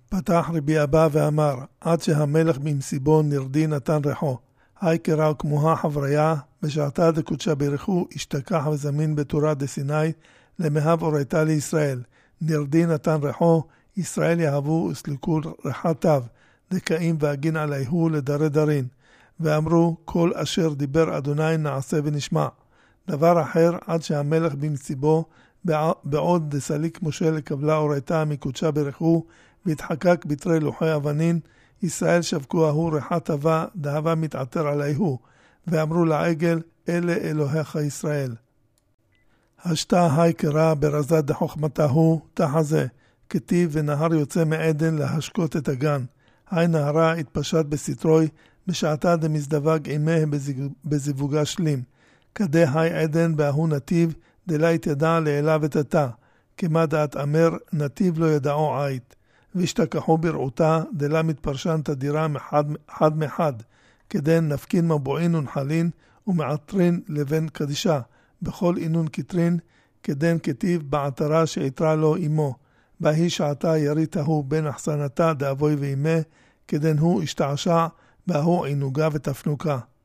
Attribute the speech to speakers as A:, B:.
A: פתח רבי אבא ואמר, עד שהמלך במסיבו נרדי נתן ריחו. היי קרא כמוה חבריה, בשעתה דקודשה ברכו, השתכח וזמין בתורה דסיני, למהב אורייתה לישראל. נרדי נתן ריחו, ישראל יהבו וסלקו רחתיו, דקאים והגין עליהו לדרי דרין. ואמרו, כל אשר דיבר אדוני נעשה ונשמע. דבר אחר, עד שהמלך במסיבו, בעוד דסליק משה לקבלה אורייתה מקודשה ברכו, והתחקק בתרי לוחי אבנין, ישראל שבקו ההוא ריחת אבה, דהבה מתעתר עליהו, ואמרו לעגל, אלה אלוהיך ישראל. השתה היי קרא ברזת דחוכמתהו, תחזה, כתיב ונהר יוצא מעדן להשקות את הגן. היי נהרה התפשט בסטרוי, בשעתה דמזדווג עמיה בזיווגה שלים. כדי היי עדן בהוא נתיב, דלה יתדע לאלה ותתה. כמה דעת אמר, נתיב לא ידעו עית. והשתכחו ברעותה, דלה מתפרשן תדירה חד מחד. כדי נפקין מבועין ונחלין, ומעטרין לבין קדישה. בכל אינון כתרין, כדן כתיב בעטרה שעתרה לו אמו. בהי שעתה יריתהו בין אחסנתה דאבוי ואימה, כדן הוא השתעשע, בהוא עינוגה ותפנוקה.